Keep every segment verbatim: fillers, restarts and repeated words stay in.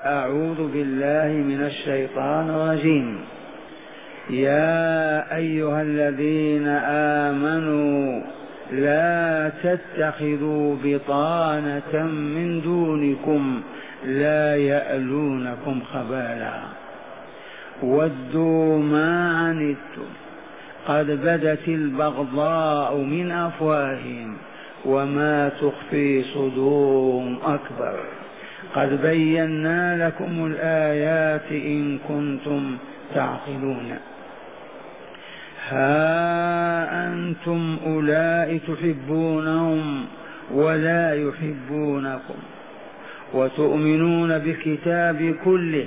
أعوذ بالله من الشيطان الرجيم. يا أيها الذين آمنوا لا تتخذوا بطانة من دونكم لا يألونكم خبالا ودوا ما عنتم قد بدت البغضاء من أفواههم وما تخفي صدورهم أكبر قد بينا لكم الآيات إن كنتم تعقلون. ها أنتم أولئك تحبونهم ولا يحبونكم وتؤمنون بالكتاب كله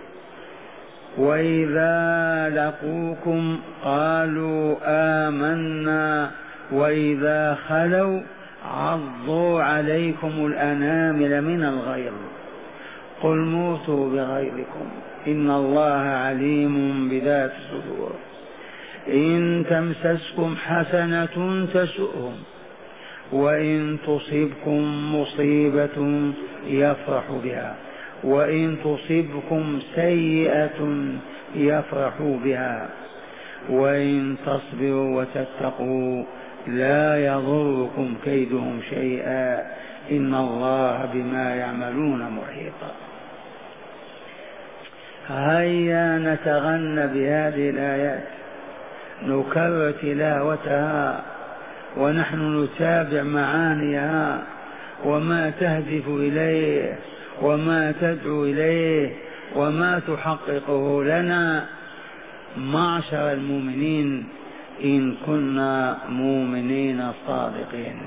وإذا لقوكم قالوا آمنا وإذا خلوا عضوا عليكم الأنامل من الغيظ قل موتوا بغيظكم إن الله عليم بذات الصدور. إن تمسسكم حسنة تسؤهم وإن تصبكم مصيبة يفرح بها وإن تصبكم سيئة يفرحوا بها وإن تصبروا وتتقوا لا يضركم كيدهم شيئا إن الله بما يعملون محيطا. هيا نتغنى بهذه الآيات نكرر تلاوتها ونحن نتابع معانيها وما تهدف إليه وما تدعو إليه وما تحققه لنا معشر المؤمنين إن كنا مؤمنين صادقين.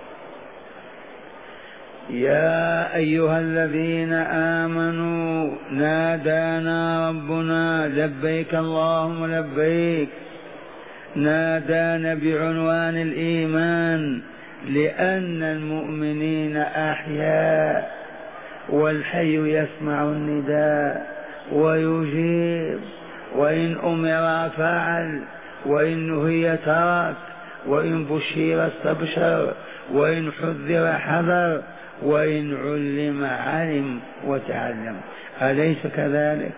يا أيها الذين آمنوا نادانا ربنا لبيك اللهم لبيك. نادانا بعنوان الإيمان لأن المؤمنين أحياء والحي يسمع النداء ويجيب وإن أمر فعل وإن نهي ترك وإن بشر استبشر وإن حذر حذر وإن علم علم وتعلم. أليس كذلك؟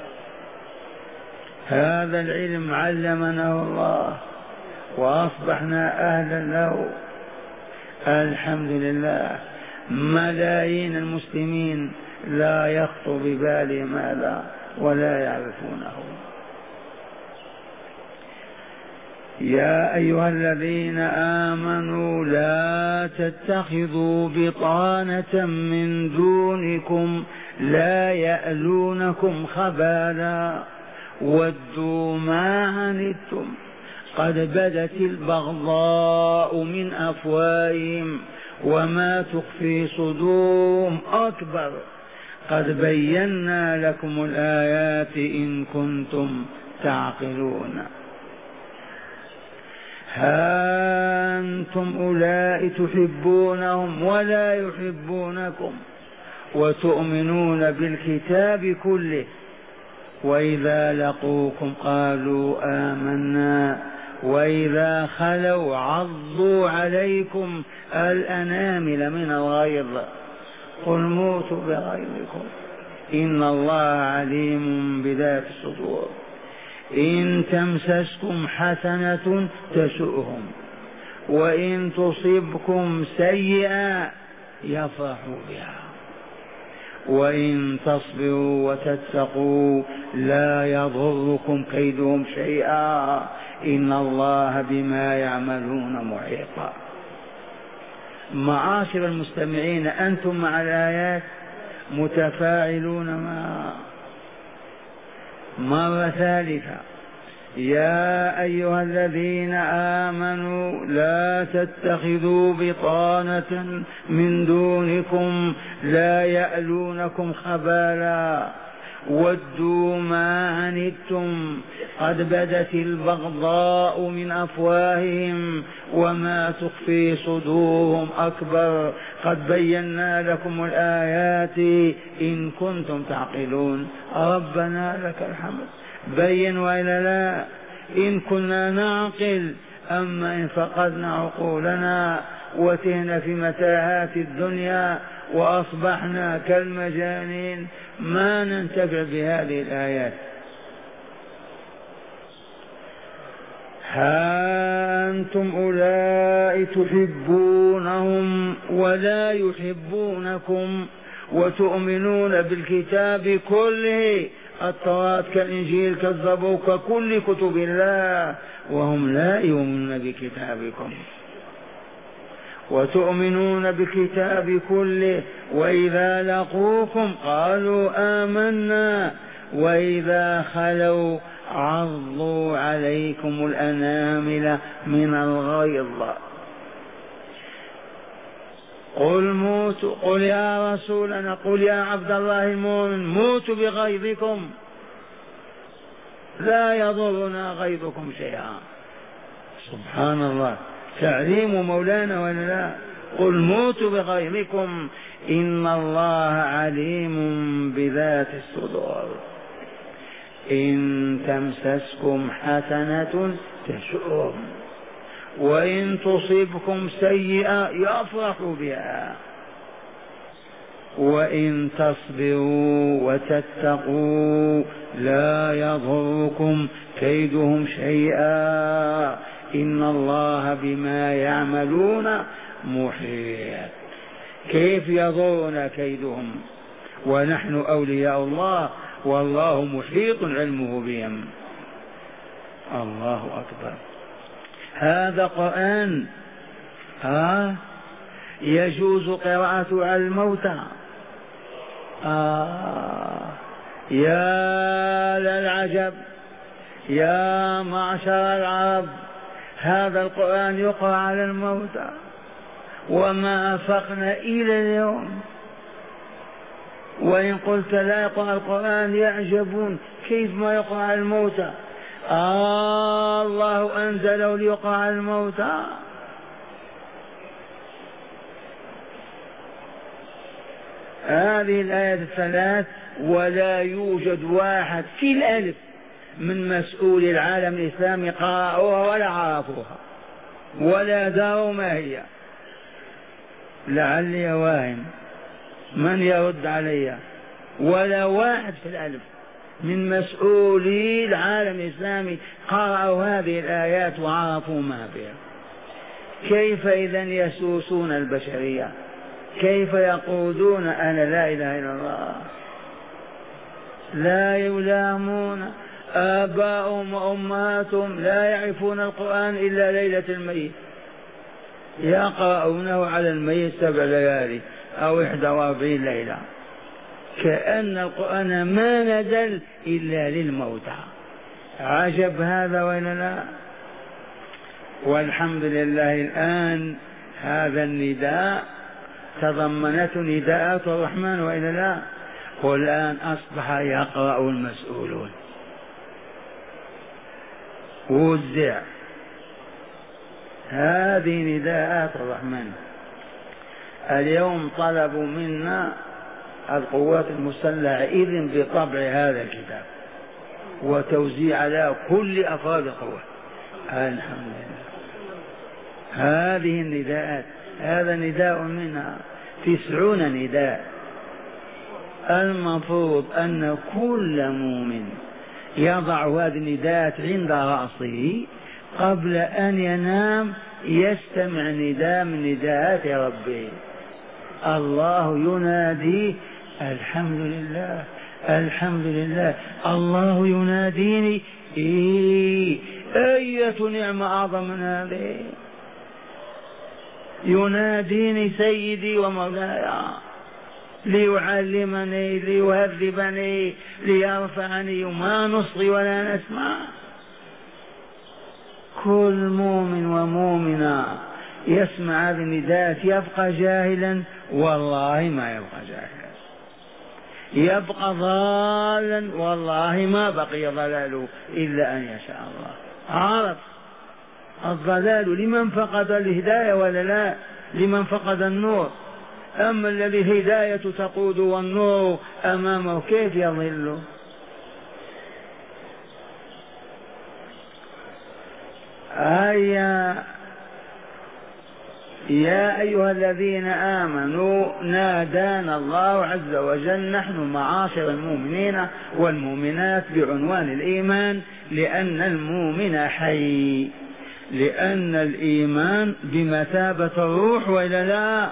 هذا العلم علمناه الله وأصبحنا أهلا له الحمد لله. ملايين المسلمين لا يخطر ببالهم هذا ولا يعرفونه. يا أيها الذين آمنوا لا تتخذوا بطانة من دونكم لا يألونكم خبالا ودوا ما عنتم قد بدت البغضاء من أفواههم وما تخفي صدورهم أكبر قد بينا لكم الآيات إن كنتم تعقلون. ها أنتم أولئك تحبونهم ولا يحبونكم وتؤمنون بالكتاب كله وإذا لقوكم قالوا آمنا وإذا خلوا عضوا عليكم الأنامل من الغيظ قل موتوا بغيظكم إن الله عليم بذات الصدور. إن تمسسكم حسنة تسؤهم وإن تصبكم سيئة يفرحوا بها وإن تصبروا وتتقوا لا يضركم كيدهم شيئا إن الله بما يعملون محيطا. معاشر المستمعين أنتم مع الآيات متفاعلون معها. مرة ثالثة يا أيها الذين آمنوا لا تتخذوا بطانة من دونكم لا يألونكم خبالا ودوا ما عنتم قد بدت البغضاء من أفواههم وما تخفي صدورهم أكبر قد بينا لكم الآيات إن كنتم تعقلون. ربنا لك الحمد بين وإلا لا إن كنا نعقل، أما إن فقدنا عقولنا وتهنا في متاهات الدنيا وأصبحنا كالمجانين ما ننتفع بهذه الآيات. ها أنتم أولئك تحبونهم ولا يحبونكم وتؤمنون بالكتاب كله، التوراة كالإنجيل كالزبور ككل كتب الله، وهم لا يؤمنون بكتابكم. وتؤمنون بالكتاب كله وإذا لقوكم قالوا آمنا وإذا خلوا عضوا عليكم الأنامل من الغيظ. قل موتوا، قل يا رسولنا، قل يا عبد الله المؤمن موتوا بغيظكم لا يضرنا غيظكم شيئا. سبحان الله، تعليم مولانا ولا لا؟ قل موتوا بغيظكم إن الله عليم بذات الصدور. إن تمسسكم حسنة تسؤهم وإن تصبكم سيئة يفرحوا بها وإن تصبروا وتتقوا لا يضركم كيدهم شيئا إن الله بما يعملون محيط. كيف يضرنا كيدهم ونحن أولياء الله والله محيط علمه بهم. الله أكبر. هذا قرآن آه يجوز قراءته على الموتى. آه يا للعجب يا معشر العرب، هذا القرآن يقرأ على الموتى وما أفقنا إلى اليوم. وإن قلت لا يقرأ القرآن يعجبون، كيف ما يقرأ على الموتى؟ آه الله أنزله ليقرأ على الموتى. هذه الآية الثلاث ولا يوجد واحد في الألف من مسؤول العالم الإسلامي قرأوها ولا عرفوها ولا داروا ما هي. لعلي واهم، من يرد علي؟ ولا واحد في الألف من مسؤولي العالم الإسلامي قرأوا هذه الآيات وعرفوا ما فيها. كيف إذن يسوسون البشرية؟ كيف يقولون أنا لا إله إلا الله؟ لا يلامون آباؤهم وأمهاتهم لا يعرفون القرآن إلا ليلة الميت، يقرؤونه على الميت سبع ليالي أو إحدى وأربعين ليلة، كأن القرآن ما نزل إلا للموتى. عجب هذا ولا لا؟ والحمد لله الآن هذا النداء تضمنته نداءات الرحمن وإلا لا؟ والآن أصبح يقرأ المسؤولون، وزع. هذه نداءات الرحمن. اليوم طلبوا منا القوات المسلحة إذن بطبع هذا الكتاب وتوزيع على كل أفراد القوات. الحمد لله. هذه النداءات، هذا نداء منها تسعون نداء. المفروض أن كل مؤمن يضع هذه النداءات عند رأسه قبل أن ينام، يستمع نداء من نداءات ربه. الله ينادي الحمد لله الحمد لله، الله يناديني. إيه أية نعمة أعظم من هذه؟ يناديني سيدي ومولاي ليعلمني ليهذبني ليرفعني، وما نصغي ولا نسمع. كل مؤمن ومؤمنة يسمع هذه النداءات يبقى جاهلا؟ والله ما يبقى جاهلا. يبقى ضالا؟ والله ما بقي ضلاله إلا أن يشاء الله. عرف الضلال لمن فقد الهداية ولا لا؟ لمن فقد النور. أما الذي الهداية تقود والنور أمامه كيف يضل؟ هيا يا أيها الذين آمنوا نادانا الله عز وجل نحن معاشر المؤمنين والمؤمنات بعنوان الإيمان، لأن المؤمن حي، لأن الإيمان بمثابة الروح وإلا لا؟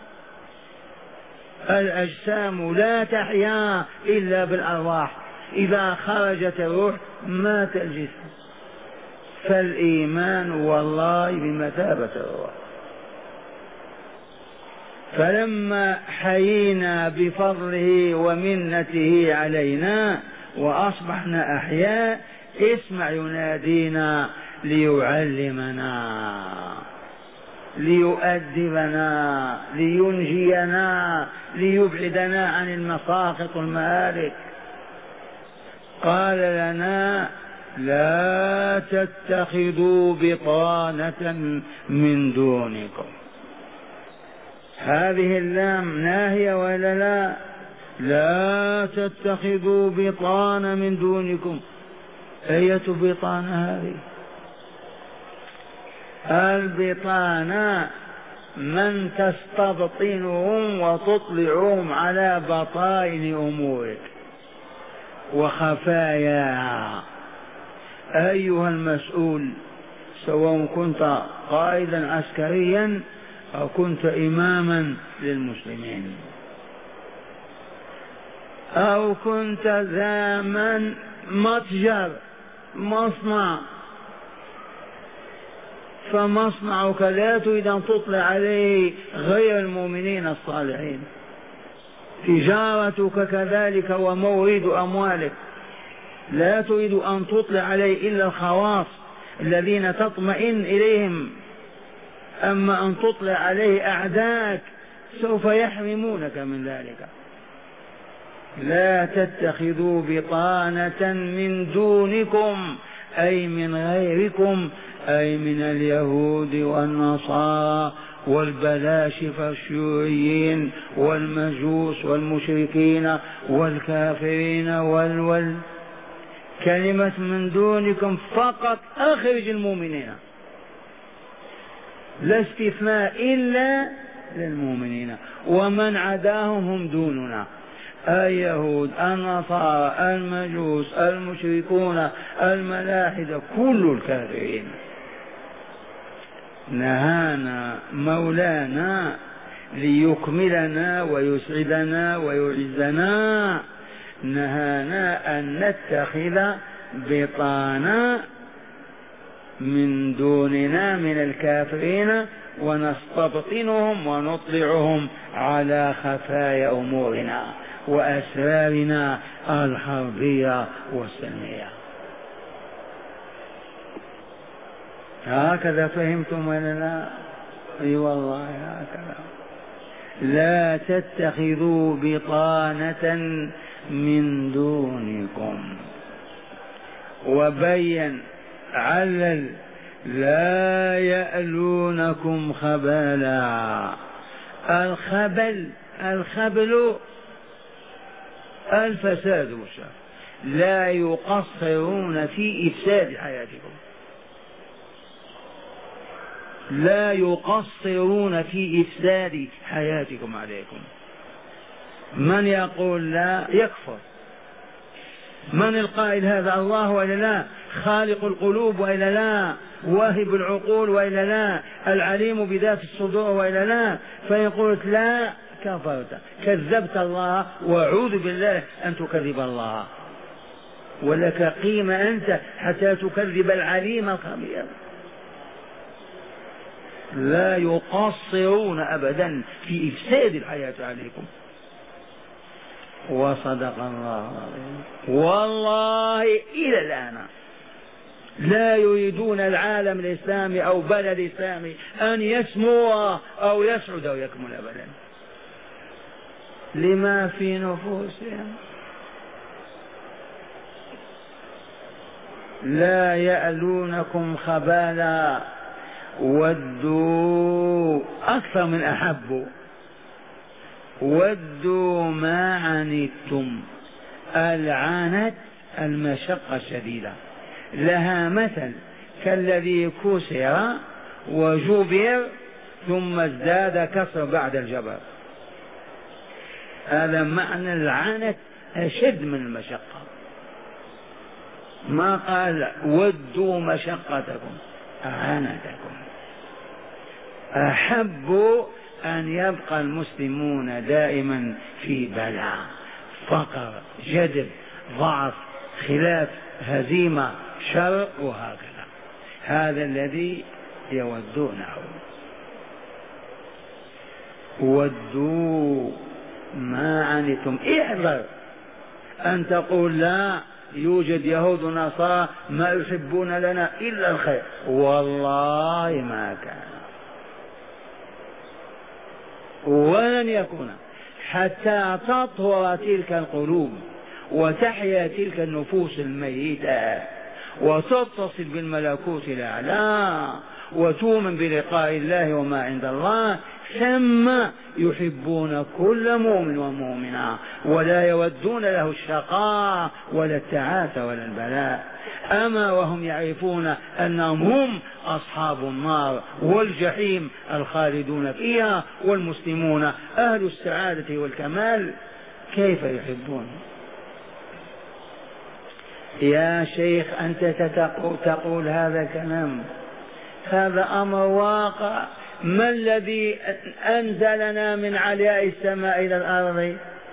الأجسام لا تحيا إلا بالأرواح، إذا خرجت الروح مات الجسم، فالإيمان والله بمثابة الروح. فلما حيينا بفضله ومنته علينا وأصبحنا أحياء، اسمع ينادينا ليعلمنا ليؤدبنا لينجينا ليبعدنا عن المساقط والمهالك. قال لنا لا تتخذوا بطانة من دونكم. هذه اللام ناهية ولا لا؟ لا تتخذوا بطانة من دونكم. أية بطانة هذه؟ البطانة من تستبطنهم وتطلعهم على بطائن أمورك وخفاياها. أيها المسؤول، سواء كنت قائدا عسكريا أو كنت إماما للمسلمين أو كنت ذا من متجر مصنع، فمصنعك لا تريد أن تطلع عليه غير المؤمنين الصالحين، تجارتك كذلك ومورد أموالك لا تريد أن تطلع عليه إلا الخواص الذين تطمئن إليهم، أما أن تطلع عليه أعداءك سوف يحرمونك من ذلك. لا تتخذوا بطانة من دونكم أي من غيركم، أي من اليهود والنصارى والبلاشفة الشيوعيين والمجوس والمشركين والكافرين والول. كلمة من دونكم فقط أخرج المؤمنين، لا استثناء إلا للمؤمنين، ومن عداهم هم دوننا، اليهود النصارى المجوس المشركون الملاحدة كل الكافرين. نهانا مولانا ليكملنا ويسعدنا ويعزنا، نهانا أن نتخذ بطانا من دوننا من الكافرين ونستبطنهم ونطلعهم على خفايا أمورنا وأسرارنا الحربية والسلمية. هكذا فهمتم ولا لا؟ اي والله هكذا. لا تتخذوا بطانة من دونكم. وبين علل لا يألونكم خبالا. الخبل الخبل الفساد والشر، لا يقصرون في إفساد حياتكم، لا يقصرون في إفساد حياتكم عليكم. من يقول لا يكفر. من القائل هذا؟ الله وإلا لا؟ خالق القلوب وإلا لا؟ واهب العقول وإلا لا؟ العليم بذات الصدور وإلا لا؟ فإن قلت لا كفرت، كذبت الله، وأعوذ بالله أن تكذب الله، ولك قيمة أنت حتى تكذب العليم الخبير. لا يقصرون أبدا في إفساد الحياة عليكم. وصدق الله العظيم. والله إلى الآن لا يريدون العالم الإسلامي أو بلد إسلامي أن يسمو أو يسعد أو يكمل أبدا، لما في نفوسهم. لا يألونكم خبالا ودوا أكثر من أحبوا، ودوا ما عنتم. العنت المشقة الشديدة، لها مثل كالذي كسر وجبر ثم ازداد كسر بعد الجبر. هذا معنى العنت أشد من المشقة. ما قال ودوا مشقتكم، عنتكم. أحبوا أن يبقى المسلمون دائما في بلاء، فقر، جدب، ضعف، خلاف، هزيمة، شر، وهكذا. هذا الذي يودونه. ودوا ما عنتم. احذر أن تقول لا يوجد يهود ونصارى ما يحبون لنا إلا الخير، والله ما كان ولن يكون حتى تطهر تلك القلوب وتحيا تلك النفوس الميتة وتتصل بالملكوت الأعلى وتؤمن بلقاء الله وما عند الله، ثم يحبون كل مؤمن ومؤمنة ولا يودون له الشقاء ولا التعاسة ولا البلاء. أما وهم يعرفون أنهم هم أصحاب النار والجحيم الخالدون فيها والمسلمون أهل السعادة والكمال، كيف يحبون؟ يا شيخ أنت تقول هذا الكلام، هذا أمر واقع. ما الذي أنزلنا من علياء السماء إلى الأرض؟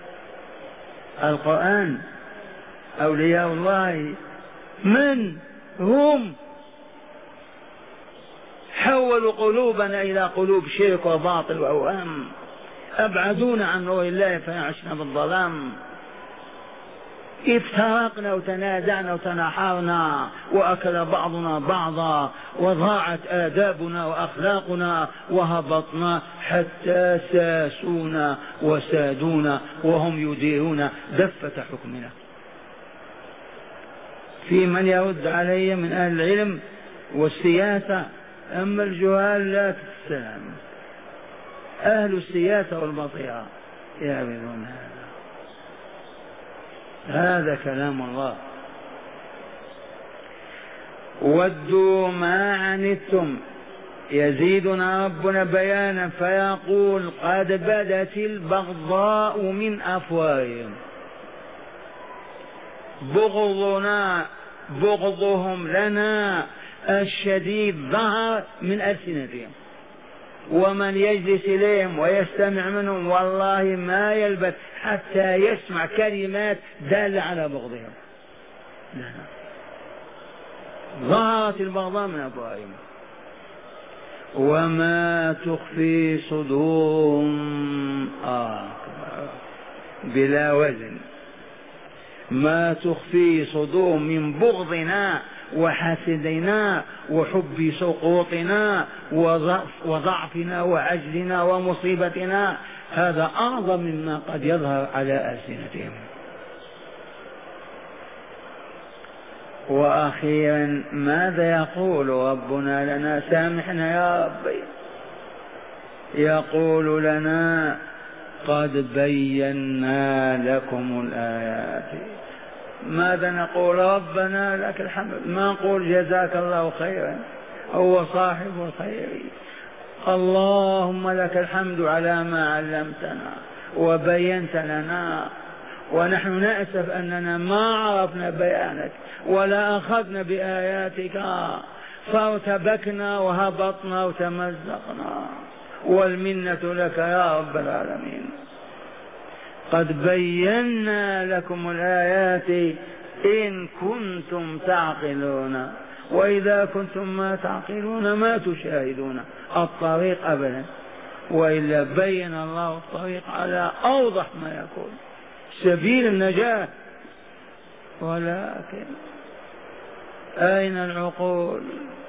القرآن. أولياء الله من هم؟ حولوا قلوبنا إلى قلوب شرك وباطل وأوهام، أبعدونا عن نور الله فعشنا بالظلام، افترقنا وتنازعنا وتناحرنا وأكل بعضنا بعضا وضاعت آدابنا وأخلاقنا وهبطنا حتى ساسونا وسادونا وهم يديرون دفة حكمنا. في من يرد علي من أهل العلم والسياسة، أما الجهال لا تستلم. أهل السياسة والبصيرة يعبدون هذا. هذا كلام الله. ودوا ما عنتم. يزيدنا ربنا بيانا فيقول قد بدت البغضاء من أفواههم. بغضنا بغضهم لنا الشديد ظهر من ألسنتهم، ومن يجلس إليهم ويستمع منهم والله ما يلبث حتى يسمع كلمات دالة على بغضهم. لا. ظهرت البغضاء من أفواههم وما تخفي صدورهم آه بلا وزن. ما تخفي صدورهم من بغضنا وحسدنا وحب سقوطنا وضعفنا وعجزنا ومصيبتنا، هذا أعظم مما قد يظهر على ألسنتهم. وأخيرا ماذا يقول ربنا لنا؟ سامحنا يا ربي. يقول لنا قد بينا لكم الآيات. ماذا نقول؟ ربنا لك الحمد. ما نقول جزاك الله خيرا، هو صاحب الخير. اللهم لك الحمد على ما علمتنا وبينت لنا، ونحن نأسف أننا ما عرفنا بيانك ولا أخذنا بآياتك فارتبكنا وهبطنا وتمزقنا، والمنة لك يا رب العالمين. قد بينا لكم الآيات إن كنتم تعقلون، وإذا كنتم ما تعقلون ما تشاهدون الطريق أبدا، وإلا بين الله الطريق على أوضح ما يكون، سبيل النجاة. ولكن أين العقول؟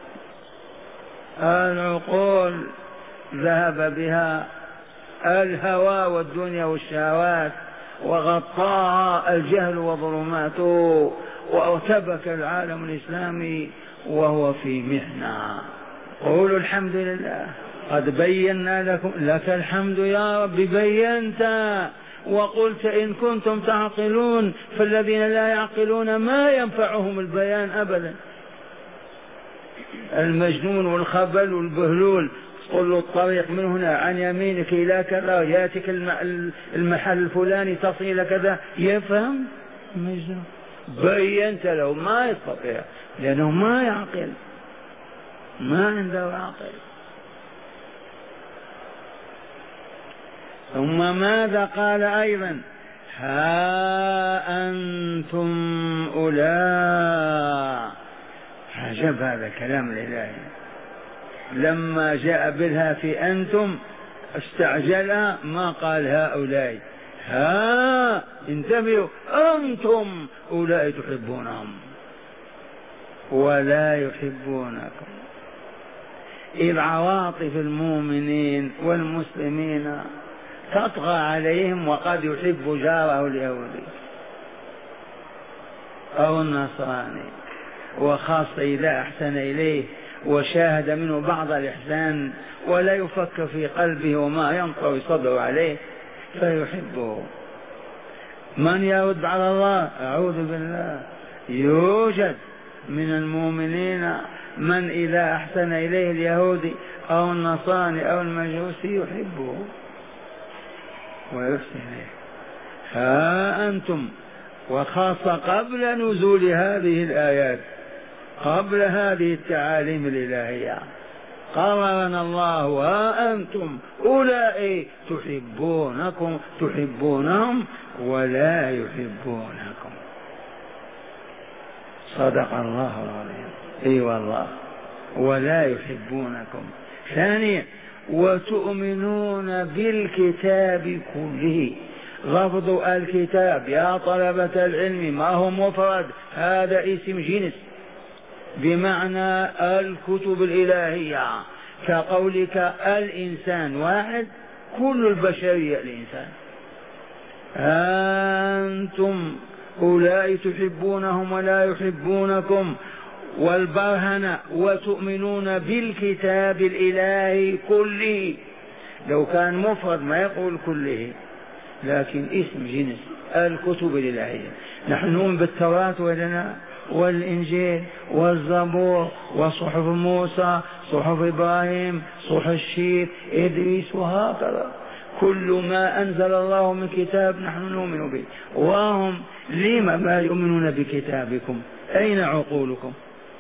العقول ذهب بها الهوى والدنيا والشهوات وغطاها الجهل وظلماته، وارتبك العالم الإسلامي وهو في محنة. قولوا الحمد لله قد بينا لكم. لك الحمد يا رب، بينت وقلت إن كنتم تعقلون، فالذين لا يعقلون ما ينفعهم البيان أبدا. المجنون والخبل والبهلول قل له الطريق من هنا عن يمينك إلى كذا، ياتك المحل الفلاني تصل إلى كذا، يفهم مجنون. بينت له ما يستطيع لأنه ما يعقل، ما عنده عقل. ثم ماذا قال أيضا؟ ها أنتم أولئك. عجب هذا كلام الإلهي، لما جاء بالها في أنتم استعجلها، ما قال هؤلاء، ها انتبهوا أنتم أولئك تحبونهم ولا يحبونكم. إذ عواطف المؤمنين والمسلمين تطغى عليهم، وقد يحب جاره اليهودي أو النصراني، وخاصة إذا أحسن إليه وشاهد منه بعض الإحسان ولا يفكر في قلبه وما ينطوي صدره عليه فيحبه. من يرد على الله؟ أعوذ بالله. يوجد من المؤمنين من إذا أحسن إليه اليهودي أو النصراني أو المجوسي يحبه ويحسن إليه. ها أنتم، وخاصة قبل نزول هذه الآيات، قبل هذه التعاليم الإلهية، قررنا الله ها أنتم أولئك تحبونكم تحبونهم ولا يحبونكم. صدق الله العظيم. اي والله، ولا يحبونكم. ثانيا، وتؤمنون بالكتاب كله. لفظ الكتاب يا طلبة العلم ما هو مفرد، هذا اسم جنس بمعنى الكتب الإلهية، كقولك الإنسان واحد، كل البشرية الإنسان. أنتم أولئك تحبونهم ولا يحبونكم. والبرهنة وتؤمنون بالكتاب الإلهي كله. لو كان مفرد ما يقول كله، لكن اسم جنس الكتب الإلهية. نحن نؤمن بالتوراة ولنا والإنجيل والزبور وصحف موسى، صحف إبراهيم، صحف الشيخ إدريس، وهكذا كل ما أنزل الله من كتاب نحن نؤمن به. وهم لما ما يؤمنون بكتابكم؟ أين عقولكم؟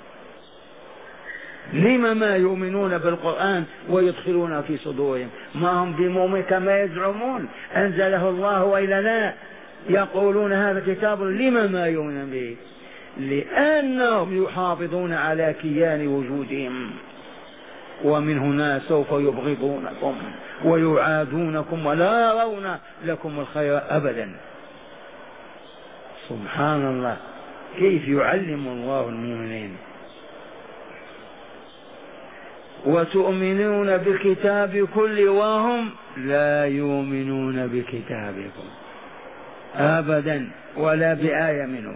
لما ما يؤمنون بالقرآن ويدخلون في صدورهم؟ ما هم بمؤمن كما يزعمون أنزله الله وإلا لا؟ يقولون هذا كتاب، لما ما يؤمنون به؟ لأنهم يحافظون على كيان وجودهم، ومن هنا سوف يبغضونكم ويعادونكم ولا يرون لكم الخير أبدا. سبحان الله، كيف يعلم الله المؤمنين. وتؤمنون بالكتاب كله وهم لا يؤمنون بكتابكم أبدا ولا بآية منه.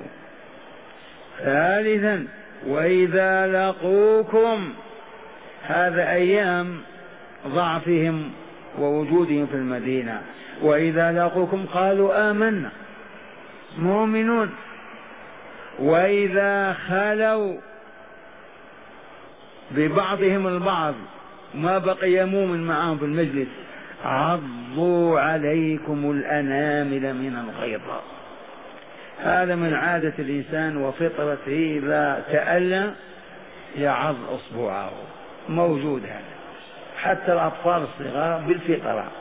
ثالثا، وإذا لقوكم، هذا أيام ضعفهم ووجودهم في المدينة، وإذا لقوكم قالوا آمنا مؤمنون. وإذا خلوا ببعضهم البعض، ما بقي مؤمن معهم في المجلس، عضوا عليكم الأنامل من الغيظ. هذا من عادة الإنسان وفطرته، إذا تألم يعض أصبعه، موجود هذا حتى الأطفال الصغار بالفطرة.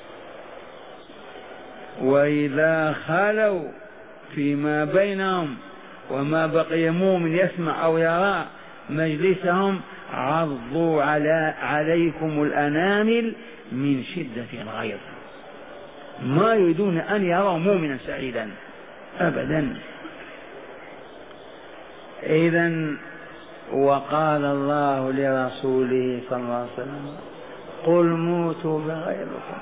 وإذا خلوا فيما بينهم وما بقي مؤمن يسمع أو يرى مجلسهم، عضوا على عليكم الأنامل من شدة الغيظ، ما يريدون أن يروا مؤمنا سعيدا أبدا. إذن وقال الله لرسوله صلى الله عليه وسلم قل موتوا بغيظكم.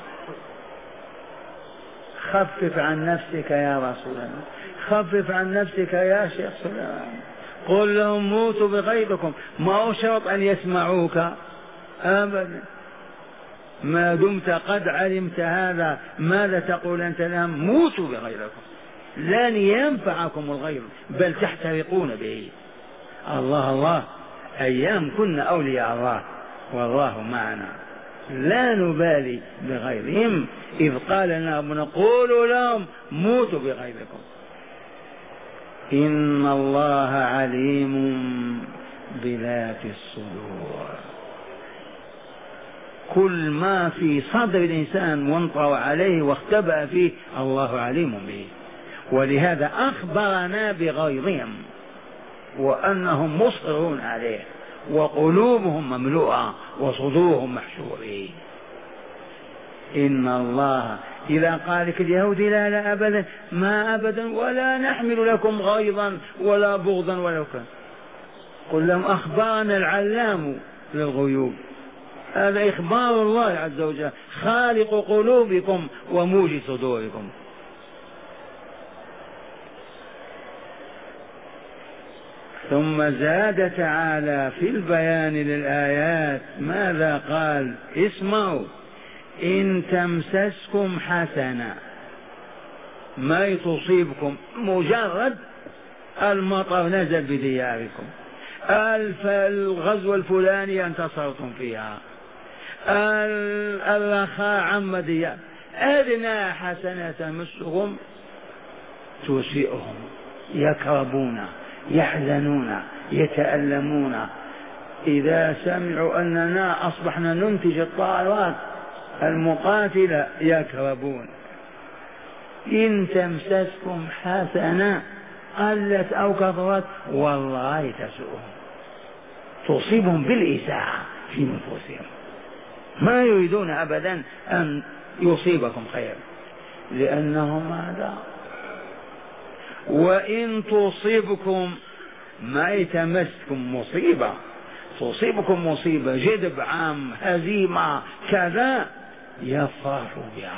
خفف عن نفسك يا رسول الله، خفف عن نفسك يا شيخ سليمان، قل لهم موتوا بغيظكم. ما هو شرط أن يسمعوك أبدا، ما دمت قد علمت هذا ماذا تقول أنت لهم؟ موتوا بغيظكم، لن ينفعكم الغيظ بل تحترقون به. الله الله، أيام كنا أولياء الله والله معنا لا نبالي بغيرهم، إذ قال لنا ربنا قولوا لهم موتوا بغيركم. إن الله عليم بذات الصدور. كل ما في صدر الإنسان وانطوى عليه واختبأ فيه الله عليم به، ولهذا أخبرنا بغيظهم وأنهم مصرون عليه وقلوبهم مملوءة وصدورهم محشورة. إن الله إذا قال لك اليهود لا لا أبدا ما أبدا ولا نحمل لكم غيظا ولا بغضا ولا كذا، قل لهم أخبرنا العلام للغيوب، هذا إخبار الله عز وجل خالق قلوبكم وموجي صدوركم. ثم زاد تعالى في البيان للآيات ماذا قال؟ اسمعوا: إن تمسسكم حسنة، ما تصيبكم مجرد المطر نزل بدياركم، الغزو الفلاني انتصرتم فيها، الرخاء عم ديار، أدنى حسنة تمسهم تسيئهم، يكربون يحزنون يتألمون. إذا سمعوا أننا أصبحنا ننتج الطائرات المقاتلة يكربون. إن تمسسكم حسنة قلت أو كثرت والله تسؤهم، تصيبهم بالإساءة في نفوسهم، ما يريدون أبدا أن يصيبكم خير لأنهم هذا. وإن تصيبكم ما يتمسكم مصيبة، تصيبكم مصيبة جدب عام هزيمة كذا يفرحوا بها،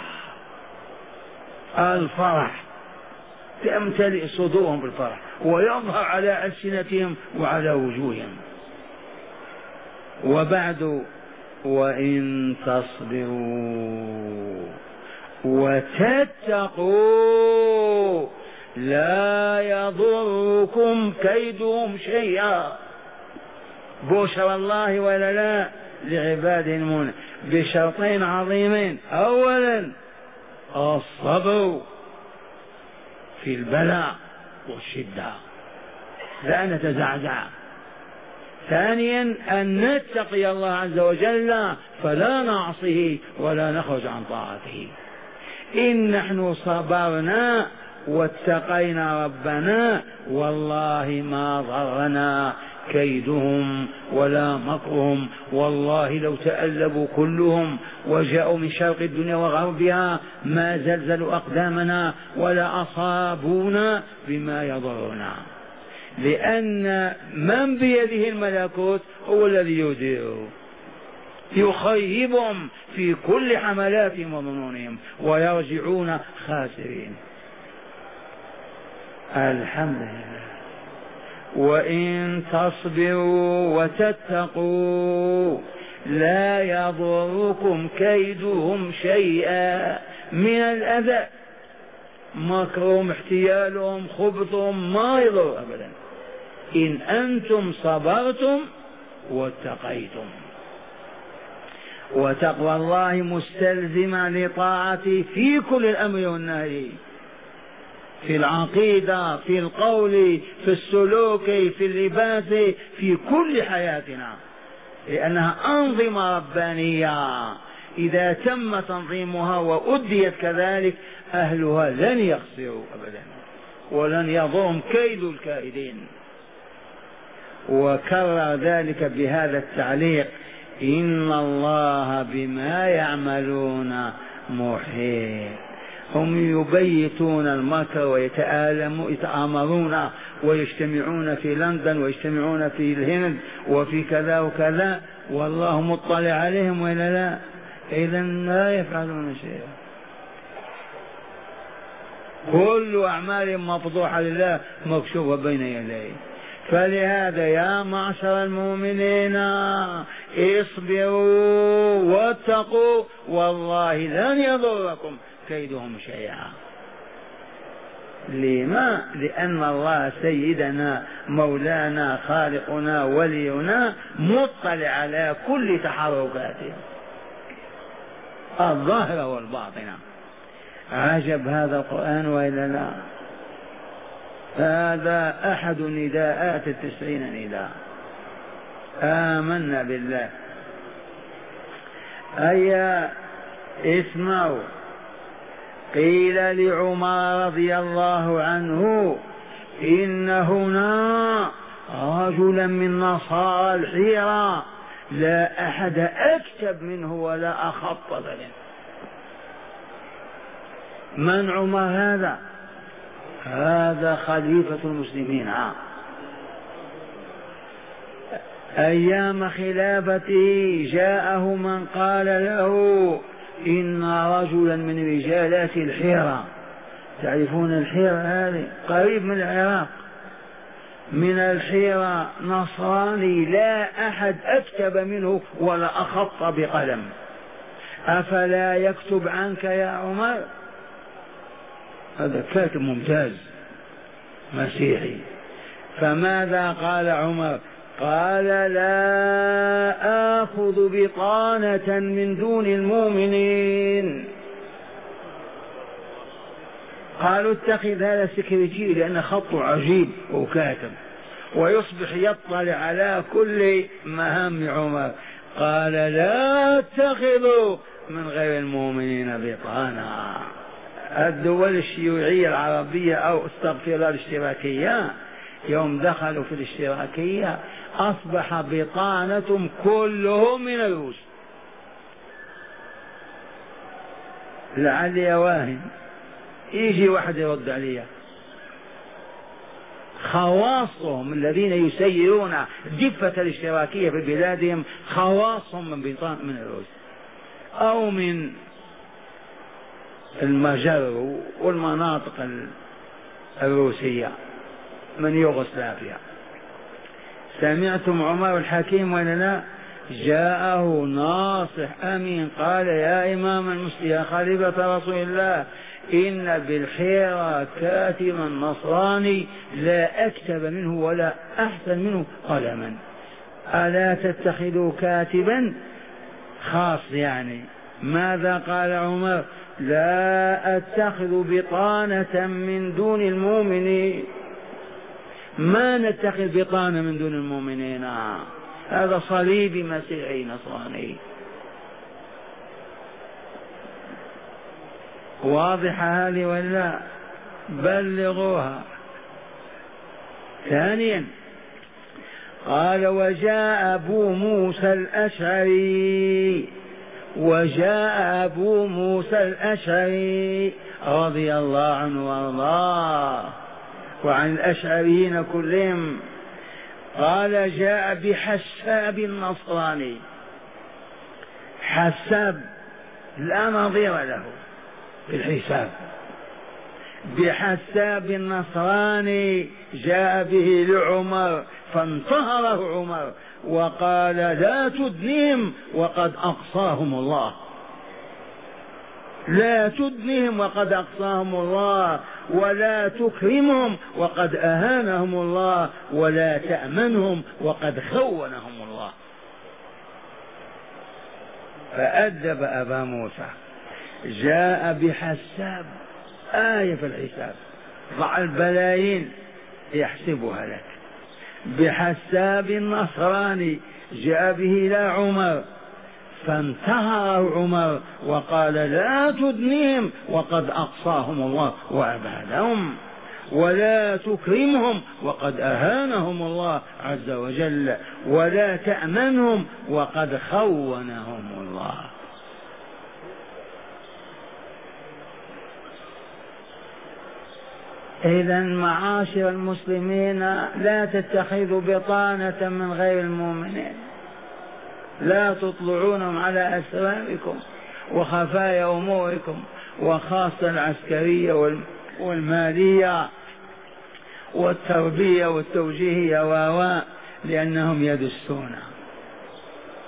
الفرح تمتلئ صدورهم بالفرح ويظهر على ألسنتهم وعلى وجوههم. وبعد: وإن تصبروا وتتقوا لا يضركم كيدهم شيئا. بشر الله ولا لا لعباده المؤمنين بشرطين عظيمين: أولا الصبر في البلاء والشدة لا نتزعزع، ثانيا أن نتقي الله عز وجل فلا نعصيه ولا نخرج عن طاعته. إن نحن صبرنا واتقينا ربنا والله ما ضرنا كيدهم ولا مكرهم، والله لو تألبوا كلهم وجاءوا من شرق الدنيا وغربها ما زلزلوا أقدامنا ولا أصابونا بما يضرنا، لأن من بيده الملكوت هو الذي يدير، يخيبهم في كل حملاتهم وظنونهم ويرجعون خاسرين. الحمد لله. وإن تصبروا وتتقوا لا يضركم كيدهم شيئا من الأذى، مكرهم احتيالهم خبثهم ما يضر أبدا إن أنتم صبرتم واتقيتم. وتقوى الله مستلزمة لطاعته في كل الأمر والنهي، في العقيدة، في القول، في السلوك، في اللباس، في كل حياتنا، لأنها أنظمة ربانية إذا تم تنظيمها وأديت كذلك أهلها لن يخسروا أبدا ولن يضرهم كيد الكائدين. وكرر ذلك بهذا التعليق: إن الله بما يعملون محيط. هم يبيتون المكر ويتآلمون يتآمرون ويجتمعون في لندن ويجتمعون في الهند وفي كذا وكذا والله مطلع عليهم ولا لا؟ إذن لا يفعلون شيئا، كل أعمالهم مفضوحة لله مكشوفة بين يديه. فلهذا يا معشر المؤمنين اصبروا واتقوا والله لن يضركم كيدهم شيئا. لما؟ لأن الله سيدنا مولانا خالقنا ولينا مطلع على كل تحركاتهم الظاهرة والباطنة. عجب هذا القرآن وإلا لا؟ هذا أحد نداءات التسعين نداء. آمنا بالله. أي اسمعوا، قيل لعمر رضي الله عنه إن هنا رجلا من نصارى الحيرة لا أحد أكتب منه ولا أخط منه. من عمر هذا؟ هذا خليفة المسلمين. أيام خلافته جاءه من قال له إن رجلا من رجالات الحيرة، تعرفون الحيرة هذه قريب من العراق، من الحيرة نصراني لا أحد أكتب منه ولا أخط بقلم، أفلا يكتب عنك يا عمر؟ هذا كاتب ممتاز مسيحي. فماذا قال عمر؟ قال لا آخذ بطانة من دون المؤمنين. قالوا اتخذ هذا السكرتير لأن خطه عجيب وكاتب ويصبح يطلع على كل مهام عمر. قال لا اتخذوا من غير المؤمنين بطانة. الدول الشيوعية العربية أو استغفر الله الاشتراكية يوم دخلوا في الاشتراكية أصبح بطانتهم كلهم من الروس. لعلي واهن يجي واحد يرد عليها. خواصهم الذين يسيرون دفة الاشتراكية في بلادهم خواصهم من بطان من الروس أو من المجر والمناطق الروسية من يوغوسلافيا. سمعتم عمر الحكيم ولا لا؟ جاءه ناصح أمين قال يا إمام المسلمين يا خليفة رسول الله إن بالحيرة كاتبا نصراني لا أكتب منه ولا أحسن منه قلما، ألا تتخذوا كاتبا خاص يعني؟ ماذا قال عمر؟ لا أتخذ بطانة من دون المؤمنين. ما نتخذ بطانة من دون المؤمنين، هذا صليبي مسيحي نصراني. واضحة هذه ولا؟ بلغوها. ثانيا قال وجاء أبو موسى الأشعري وجاء أبو موسى الأشعري رضي الله عنه وارضاه وعن الأشعريين كلهم. قال جاء بحساب النصراني. حساب لا نظير له في الحساب. بحساب النصراني جاء به لعمر فانتهره عمر وقال لا تدنهم وقد أقصاهم الله. لا تدنهم وقد أقصاهم الله ولا تكرمهم وقد أهانهم الله ولا تأمنهم وقد خونهم الله. فأدب أبا موسى. جاء بحساب آية في الحساب، ضع البلايين يحسبها لك. بحساب النصراني جاء به إلى عمر فانتهره عمر وقال لا تدنيهم وقد أقصاهم الله وأبعدهم ولا تكرمهم وقد أهانهم الله عز وجل ولا تأمنهم وقد خونهم الله. إذا معاشر المسلمين لا تتخذوا بطانة من غير المؤمنين، لا تطلعونهم على أسراركم وخفايا أموركم وخاصة العسكرية والمالية والتربية والتوجيهية و لأنهم يدسون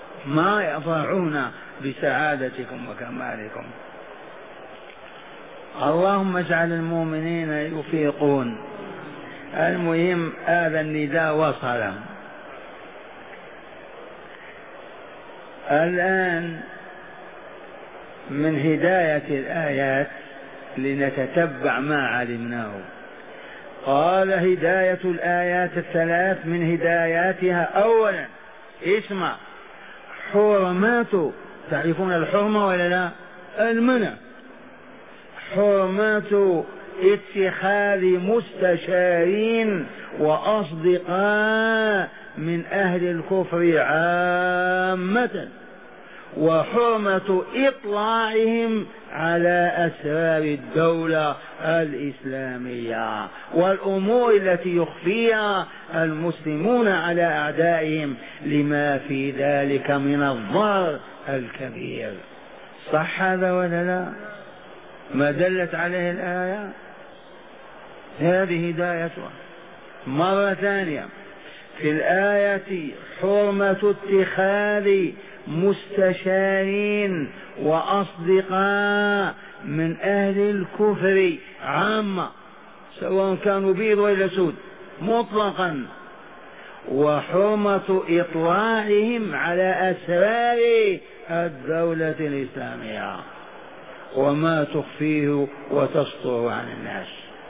ما يفرحون بسعادتكم وكمالكم. اللهم اجعل المؤمنين يفيقون. المهم هذا النداء وصل. الآن من هداية الآيات لنتتبع ما علمناه. قال هداية الآيات الثلاث من هداياتها أولا اسمع حرمات، تعرفون الحرمة ولا لا؟ المنع. حرمات اتخاذ مستشارين وأصدقاء من أهل الكفر عامة، وحرمة إطلاعهم على أسرار الدولة الإسلامية والأمور التي يخفيها المسلمون على أعدائهم لما في ذلك من الضرر الكبير. صح هذا ولا لا؟ ما دلت عليه الآية؟ هذه هدايتها. مرة ثانية في الآية حرمة اتخاذ مستشارين وأصدقاء من أهل الكفر عامة، سواء كانوا بيض ولا سود مطلقا، وحرمة إطلاعهم على أسرار الدولة الإسلامية وما تخفيه وتسطر عن الناس.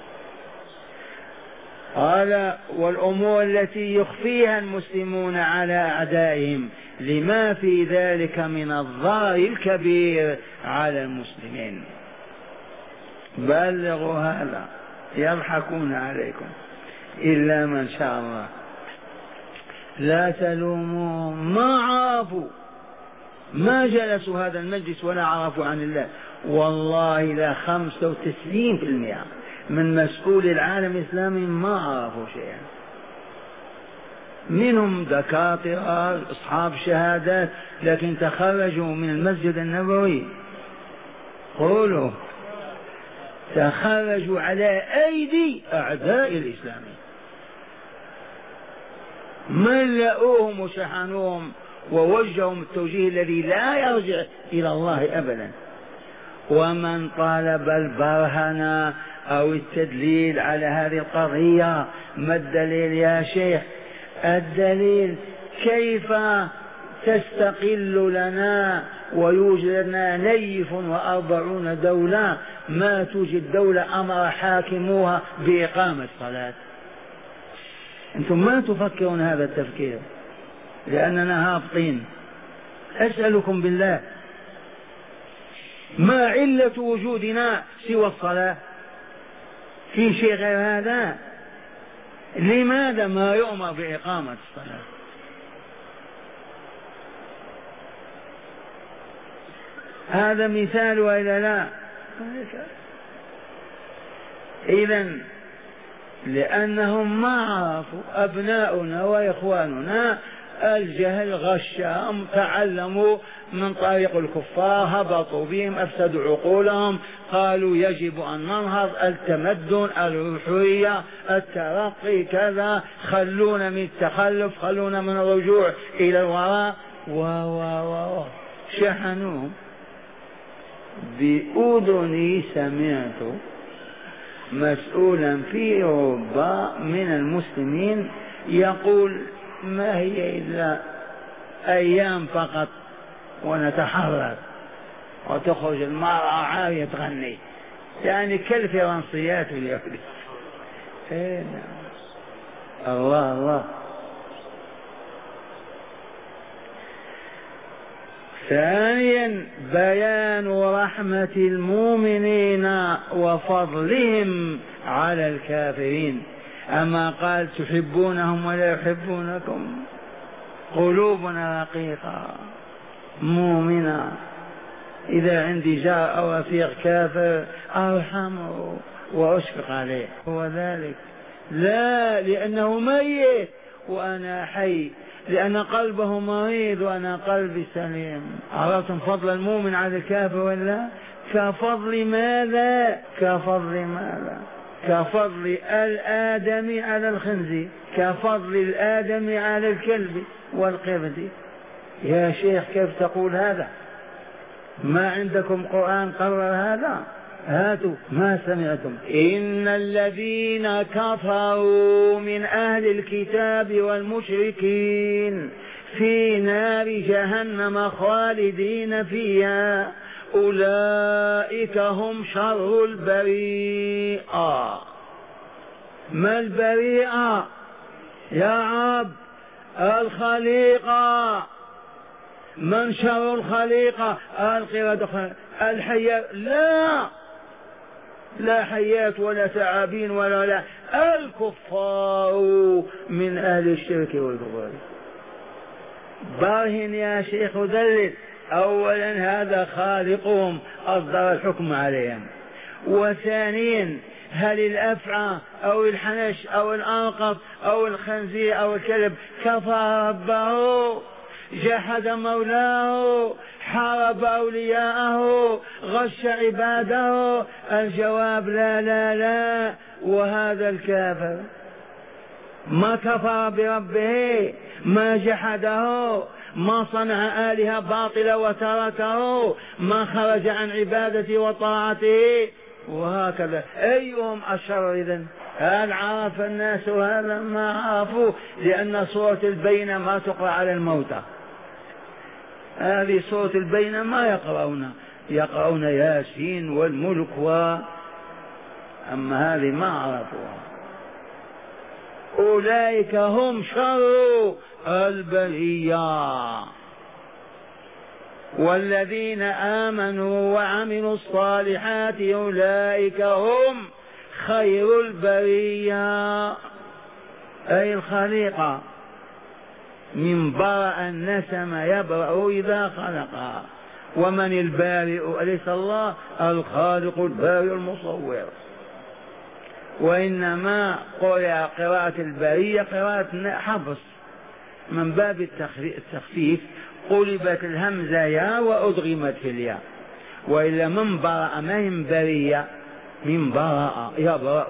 قال والأمور التي يخفيها المسلمون على أعدائهم لما في ذلك من الضرر الكبير على المسلمين. بلغوا هذا يضحكون عليكم إلا من شاء الله. لا تلوموهم، ما عرفوا، ما جلسوا هذا المجلس ولا عرفوا عن الله. والله لا خمسة وتسعين بالمئة من مسؤول العالم الإسلامي ما عرفوا شيئا. منهم دكاترة أصحاب شهادات لكن تخرجوا من المسجد النبوي، قولوا تخرجوا على أيدي أعداء الإسلام، ملأوهم وشحنوهم ووجههم التوجيه الذي لا يرجع إلى الله أبدا. ومن طالب البرهنة أو التدليل على هذه القضية، ما الدليل يا شيخ؟ الدليل كيف تستقل لنا ويوجد لنا نيف وأربعون دولة ما توجد دولة أمر حاكموها بإقامة الصلاة. أنتم ما تفكرون هذا التفكير لأننا هابطين. أسألكم بالله ما علة وجودنا سوى الصلاة؟ في شيء غير هذا؟ لماذا ما يؤمر بإقامة الصلاة؟ هذا مثال وإلا لا؟ إذن لأنهم ما عرفوا، أبناؤنا وإخواننا الجهل غشهم، تعلموا من طريق الكفار، هبطوا بهم، أفسدوا عقولهم، قالوا يجب أن ننهض، التمدن، الحرية، الترقي، كذا، خلونا من التخلف، خلونا من الرجوع إلى الوراء، و و و شحنوهم. بأذني سمعت مسؤولا في أوروبا من المسلمين يقول ما هي إلا أيام فقط ونتحرر، وتخرج المرأة عارية تغني، يعني كالفرنسيات اليوم. إيه الله الله. ثانيا بيان رحمة المؤمنين وفضلهم على الكافرين. أما قال تحبونهم ولا يحبونكم، قلوبنا رقيقة مؤمنة، إذا عندي جار أو رفيق كافر أرحمه وأشفق عليه، هو ذلك. لا لأنه ميت وأنا حي، لأن قلبه مريض وأنا قلبي سليم. عرفتم فضل المؤمن على الكافر ولا؟ كفضل ماذا؟ كفضل ماذا؟ كفضل الآدم على الخنزير، كفضل الآدم على الكلب والقرد. يا شيخ كيف تقول هذا؟ ما عندكم قرآن قرر هذا؟ هاتوا ما سمعتم. إن الذين كفروا من أهل الكتاب والمشركين في نار جهنم خالدين فيها أولئك هم شر البريئة. ما البريئة يا عبد؟ الخليقة. من شر الخليقة؟ القردة الحياة. لا لا حيات ولا ثعابين ولا لا، الكفار من أهل الشرك والكفر. برهن يا شيخ دلل. أولا هذا خالقهم أصدر الحكم عليهم، وثانيا هل الأفعى أو الحنش أو الأنقط أو الخنزير أو الكلب كفر ربه، جحد مولاه، حارب أولياءه، غش عباده؟ الجواب لا لا لا. وهذا الكافر ما كفر بربه، ما جحده، ما صنع آلهة باطلة وتركه، ما خرج عن عبادته وطاعته. وهكذا أيهم أشر إذن؟ هل عرف الناس هذا؟ ما عرفوا، لأن سورة البينة ما تقرأ على الموتى. هذه سورة البينة ما يقرؤون، يقرؤون ياسين والملك و... أما هذه ما عرفوها. أولئك هم شر البرية. والذين آمنوا وعملوا الصالحات أولئك هم خير البرية، أي الخليقة. من برأ النسم يبرأ إذا خلقها. ومن البارئ أليس الله؟ الخالق البارئ المصور. وإنما قرأ قراءة البرية قراءة حفص من باب التخفيف، قلبت الهمزة يا وأدغمت في الياء. وإلا من برأ ما من برية، من برأ يبرأ،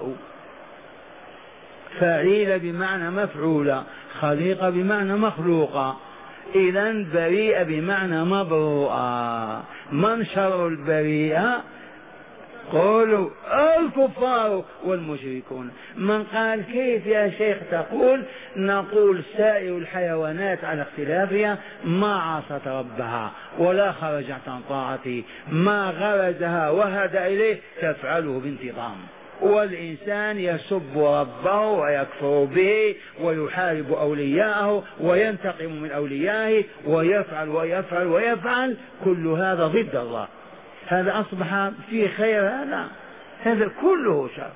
فعيل بمعنى مفعولة، خليقة بمعنى مخلوقة. إذن بريئة بمعنى مبروءة. من شر البريئة؟ قولوا الكفار والمشركون. من قال كيف يا شيخ تقول؟ نقول سائر الحيوانات على اختلافها ما عصت ربها ولا خرجت عن طاعته، ما غرزها وهدى إليه تفعله بانتظام. والإنسان يسب ربه ويكفر به ويحارب أولياءه وينتقم من أوليائه ويفعل ويفعل ويفعل، كل هذا ضد الله. هذا أصبح فيه خير؟ هذا هذا كله شر،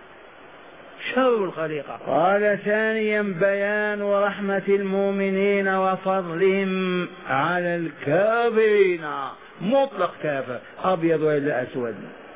شر الخليقة. قال ثانيا بيان رحمة المؤمنين وفضلهم على الكافرين، مطلق كافر أبيض وإلا أسود.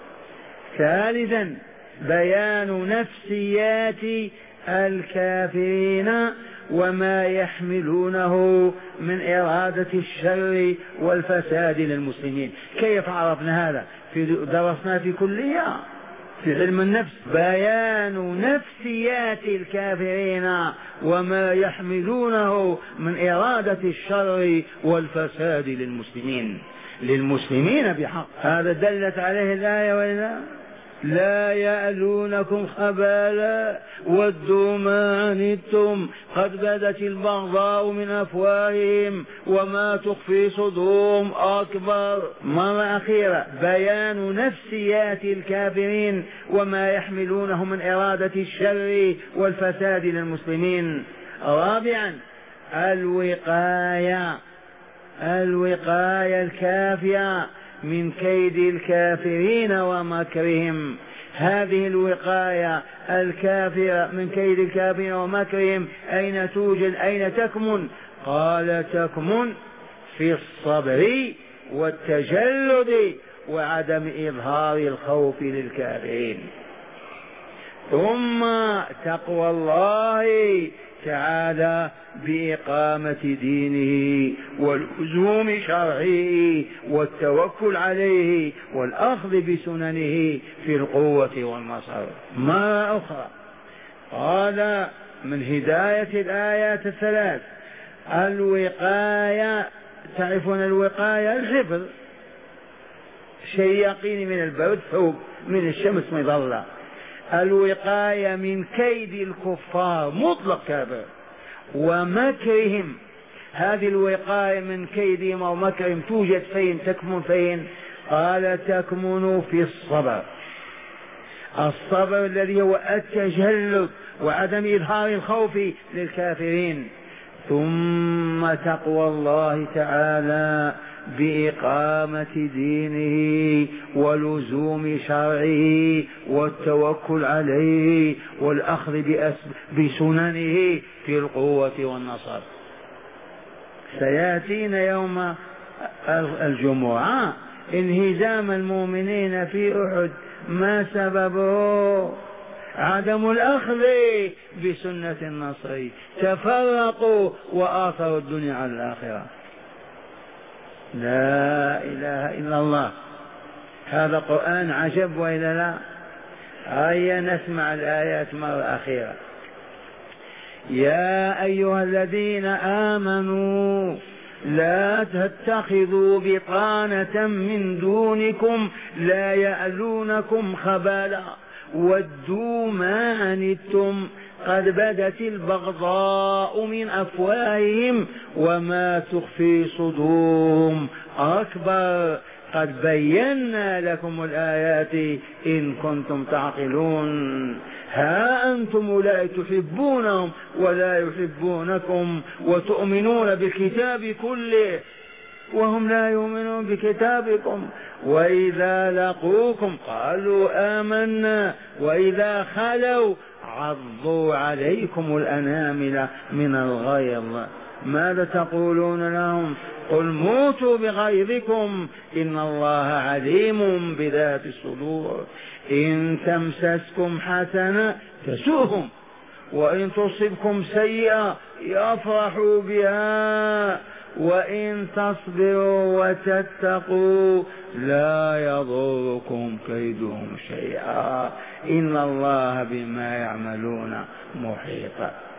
ثالثا بيان نفسيات الكافرين وما يحملونه من إرادة الشر والفساد للمسلمين. كيف عرفنا هذا؟ في درسنا في كلية في علم النفس. بيان نفسيات الكافرين وما يحملونه من إرادة الشر والفساد للمسلمين، للمسلمين بحق. هذا دلت عليه الآية ولا لا يألونكم خبالا ودوا ما عنتم قد بدت البغضاء من أفواههم وما تخفي صدورهم أكبر. مرة أخيرة بيان نفسيات الكافرين وما يحملونه من إرادة الشر والفساد للمسلمين. رابعا الوقاية، الوقاية الكافية من كيد الكافرين ومكرهم. هذه الوقاية الكافية من كيد الكافرين ومكرهم أين توجد؟ أين تكمن؟ قال تكمن في الصبر والتجلد وعدم إظهار الخوف للكافرين. ثم تقوى الله تعالى بإقامة دينه ولزوم شرعه والتوكل عليه والأخذ بسننه في القوة والنصر. مرة أخرى قال من هداية الآيات الثلاث الوقاية. تعرفون الوقاية؟ الحفظ، شيء يقيني من البرد، ثوب من الشمس مظلة. الوقاية من كيد الكفار مطلق كافر ومكرهم. هذه الوقاية من كيدهم ومكرهم توجد فين؟ تكمن فين؟ قال تكمن في الصبر. الصبر الذي هو التجلد وعدم إظهار الخوف للكافرين. ثم تقوى الله تعالى بإقامة دينه ولزوم شرعه والتوكل عليه والأخذ بسننه في القوة والنصر. سيأتينا يوم الجمعة انهزام المؤمنين في أحد، ما سببه؟ عدم الأخذ بسنة النصر، تفرقوا وآثروا الدنيا على الآخرة. لا إله إلا الله. هذا قرآن عجب وإلا لا؟ هيا نسمع الآيات مرة أخيرة. يا أيها الذين آمنوا لا تتخذوا بطانة من دونكم لا يألونكم خبالا ودوا ما عنتم قد بدت البغضاء من أفواههم وما تخفي صدورهم أكبر قد بينا لكم الآيات إن كنتم تعقلون. ها أنتم أولئك تحبونهم ولا يحبونكم وتؤمنون بالكتاب كله وهم لا يؤمنون بكتابكم، وإذا لقوكم قالوا آمنا وإذا خلوا عضوا عليكم الأنامل من الغيظ. ماذا تقولون لهم؟ قل موتوا بغيظكم إن الله عليم بذات الصدور. إن تمسسكم حسنة تسؤهم وإن تصبكم سيئة يفرحوا بها وإن تصبروا وتتقوا لا يضركم كيدهم شيئا إن الله بما يعملون محيط.